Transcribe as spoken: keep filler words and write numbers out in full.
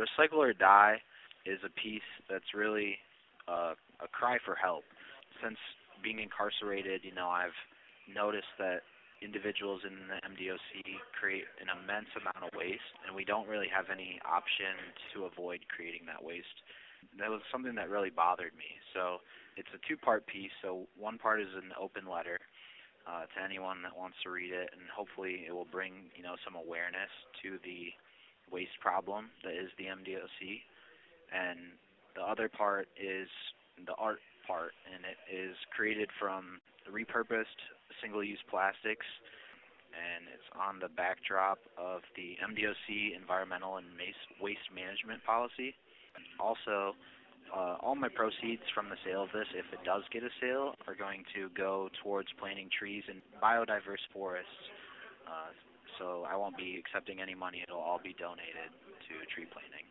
Recycle or Die is a piece that's really uh, a cry for help. Since being incarcerated, you know, I've noticed that individuals in the M D O C create an immense amount of waste, and we don't really have any option to avoid creating that waste. That was something that really bothered me. So it's a two-part piece. So one part is an open letter uh, to anyone that wants to read it, and hopefully it will bring you know some awareness to the waste problem that is the M D O C. And the other part is the art part, and it is created from repurposed single-use plastics, and it's on the backdrop of the M D O C environmental and waste management policy. Also, uh, all my proceeds from the sale of this, if it does get a sale, are going to go towards planting trees in biodiverse forests. Uh, so I won't be accepting any money. It'll all be donated to tree planting.